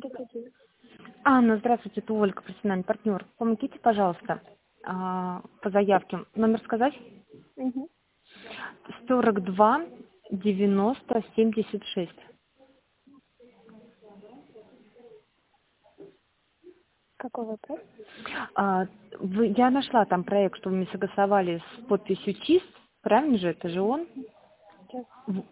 31. Анна, здравствуйте, это Ольга, профессиональный партнер. Помогите, пожалуйста, по заявке. Номер сказать? Угу. 42 90 76. Какой вопрос? Я нашла там проект, что вы мне согласовали с подписью ЧИС. Правильно же? Это же он? Сейчас. В-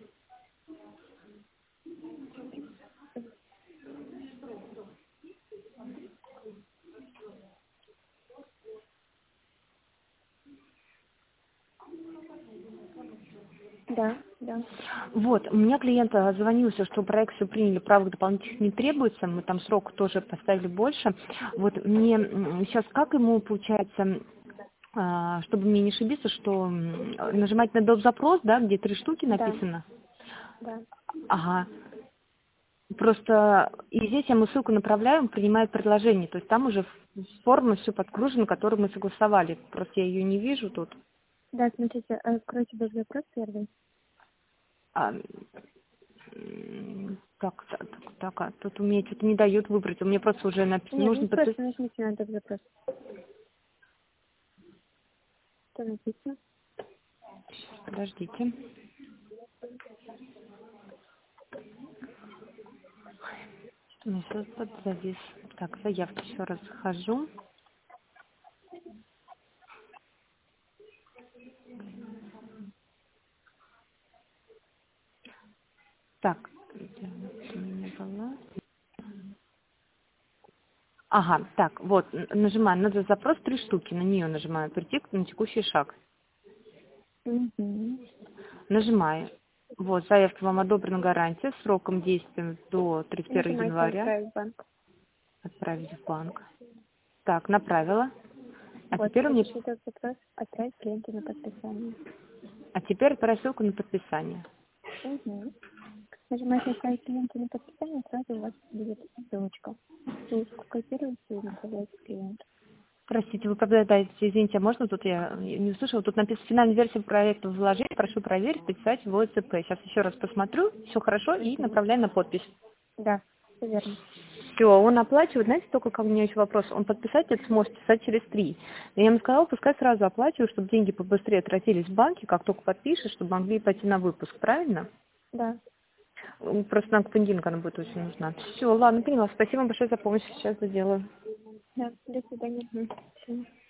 Да, да. Вот, у меня клиент звонился, что проект все приняли, правок дополнительных не требуется, мы там срок тоже поставили больше. Вот мне сейчас как ему получается, чтобы мне не ошибиться, что нажимать на доп. Запрос, да, где 3 штуки Да, написано? да. Ага. Просто и здесь я ему ссылку направляю, он принимает предложение. То есть там уже форма все подгружена, которую мы согласовали. Просто я ее не вижу тут. Да, смотрите, откройте ваш запрос первый. А, тут у меня что-то не дают выбрать. У меня просто уже написано, Нет, нужно ну подписать. просто нажмите на этот запрос. Что написано? Подождите. Что у меня сейчас подзавис. Так, заявки еще раз захожу. Так, где у меня была? Ага, так, вот, нажимаю на этот запрос 3 штуки, на нее нажимаю, прийти на текущий шаг. Угу. Нажимаю. Вот, заявка вам одобрена гарантия сроком действия до 31 Нажимайте января. «Отправить в банк». Отправить в банк. Так, направила. А Вот, теперь у меня, запишите этот запрос «Отправить клиенту на подписание». а теперь отправь ссылку на подписание. Угу. Нажимаете «Отправить клиенту на подписание», сразу у вас будет ссылочка. Ссылочку копируете и направляете клиенту. Простите, вы когда дайте, извините, а можно тут я не услышала, тут написано финальная версия проекта вложения, прошу проверить, подписать в ОЦП. Сейчас еще раз посмотрю, все хорошо и Угу. направляю на подпись. Да, все верно. Все, он оплачивает, знаете, только ко мне еще вопрос, он подписать это сможет писать через 3. Я ему сказала, пускай сразу оплачиваю, чтобы деньги побыстрее тратились в банке, как только подпишешь, чтобы могли пойти на выпуск, правильно? Да. Просто нам к понедельнику она будет очень нужна. Все, ладно, поняла, спасибо большое за помощь, сейчас сделаю. Да, до свидания. Мгм. Всё.